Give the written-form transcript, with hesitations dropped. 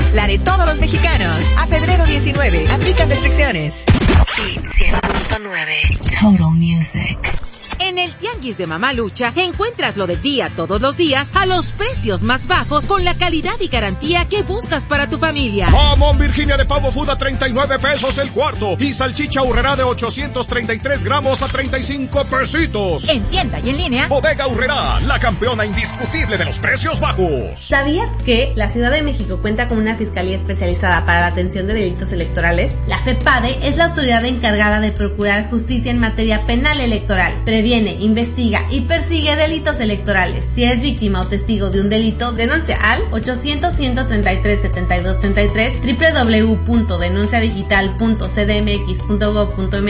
la de todos los mexicanos. A febrero 19, aplican restricciones. Hit 100.9, Total Music. En el Tianguis de Mamalucha encuentras lo del día todos los días a los precios más bajos con la calidad y garantía que buscas para tu familia. Jamón Virginia de pavo food a 39 pesos el cuarto y salchicha Aurrerá de 833 gramos a 35 pesitos. En tienda y en línea, Bodega Aurrerá, la campeona indiscutible de los precios bajos. ¿Sabías que la Ciudad de México cuenta con una fiscalía especializada para la atención de delitos electorales? La FEPADE es la autoridad encargada de procurar justicia en materia penal electoral. Previene, investiga y persigue delitos electorales. Si eres víctima o testigo de un delito, denuncia al 800-133-7233, www.denunciadigital.cdmx.gov.mx